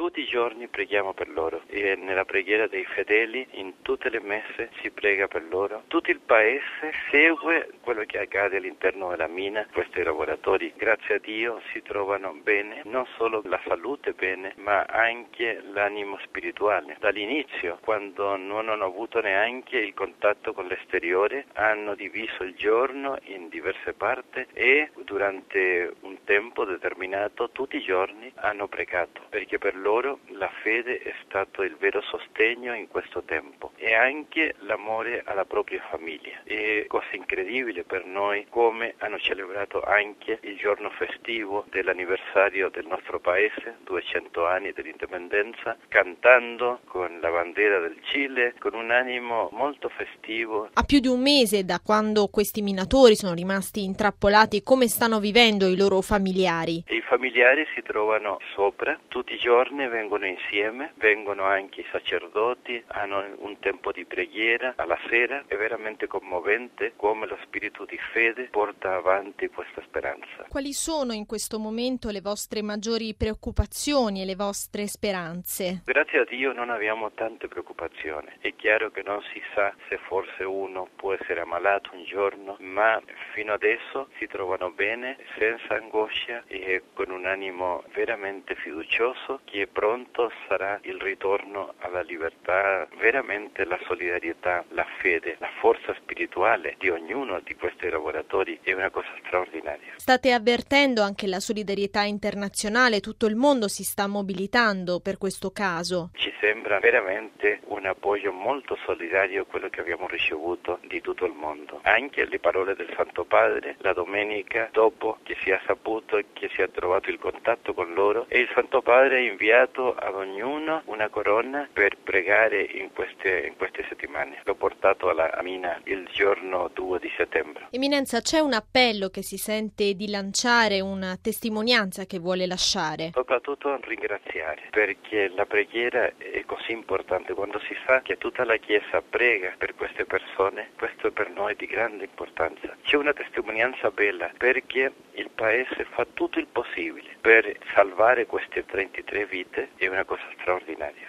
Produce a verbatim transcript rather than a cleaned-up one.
Tutti i giorni preghiamo per loro e nella preghiera dei fedeli, in tutte le messe si prega per loro. Tutto il paese segue quello che accade all'interno della mina. Questi lavoratori, grazie a Dio, si trovano bene, non solo la salute bene, ma anche l'animo spirituale. Dall'inizio, quando non hanno avuto neanche il contatto con l'esteriore, hanno diviso il giorno in diverse parti e durante un tempo determinato, tutti i giorni, hanno pregato, perché per loro la fede è stato il vero sostegno in questo tempo e anche l'amore alla propria famiglia. È cosa incredibile per noi come hanno celebrato anche il giorno festivo dell'anniversario del nostro paese, duecento anni dell'indipendenza, cantando con la bandiera del Cile, con un animo molto festivo. A più di un mese da quando questi minatori sono rimasti intrappolati, come stanno vivendo i loro familiari? I familiari si trovano sopra, tutti i giorni vengono insieme, vengono anche i sacerdoti, hanno un tempo di preghiera alla sera. È veramente commovente come lo spirito di fede porta avanti questa speranza. Quali sono in questo momento le vostre maggiori preoccupazioni e le vostre speranze? Grazie a Dio non abbiamo tante preoccupazioni. È chiaro che non si sa se forse uno può essere ammalato un giorno, ma fino adesso si trovano bene, senza angoscia e con un animo veramente fiducioso che pronto sarà il ritorno alla libertà. Veramente la solidarietà, la fede, la forza spirituale di ognuno di questi lavoratori è una cosa straordinaria. State avvertendo anche la solidarietà internazionale, tutto il mondo si sta mobilitando per questo caso. Ci sembra veramente un appoggio molto solidario quello che abbiamo ricevuto di tutto il mondo. Anche le parole del Santo Padre la domenica dopo che si è saputo che si è trovato il contatto con loro e il Santo Padre ha inviato ad ognuno una corona per pregare in queste, in queste settimane. L'ho portato alla mina il giorno due di settembre. Eminenza, c'è un appello che si sente di lanciare, una testimonianza che vuole lasciare? Soprattutto ringraziare, perché la preghiera è così importante. Quando si sa che tutta la Chiesa prega per queste persone, questo per noi è di grande importanza. C'è una testimonianza bella perché il Paese fa tutto il possibile per salvare queste trentatré vite, è una cosa straordinaria.